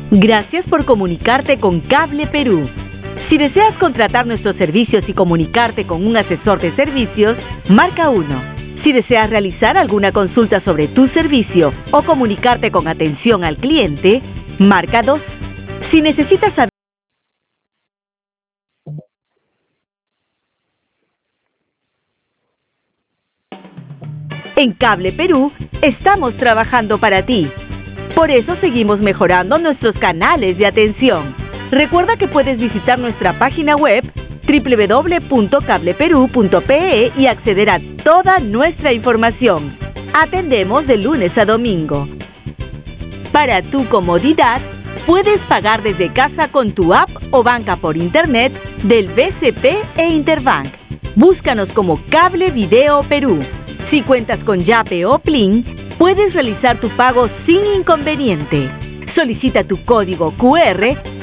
Gracias por comunicarte con Cable Perú. Si deseas contratar nuestros servicios y comunicarte con un asesor de servicios, marca 1. Si deseas realizar alguna consulta sobre tu servicio o comunicarte con atención al cliente, marca 2. Si necesitas saber en Cable Perú, estamos trabajando para ti. Por eso seguimos mejorando nuestros canales de atención. Recuerda que puedes visitar nuestra página web www.cableperu.pe y acceder a toda nuestra información. Atendemos de lunes a domingo. Para tu comodidad, puedes pagar desde casa con tu app o banca por internet del BCP e Interbank. Búscanos como Cable Video Perú. Si cuentas con Yape o Plin, puedes realizar tu pago sin inconveniente. Solicita tu código QR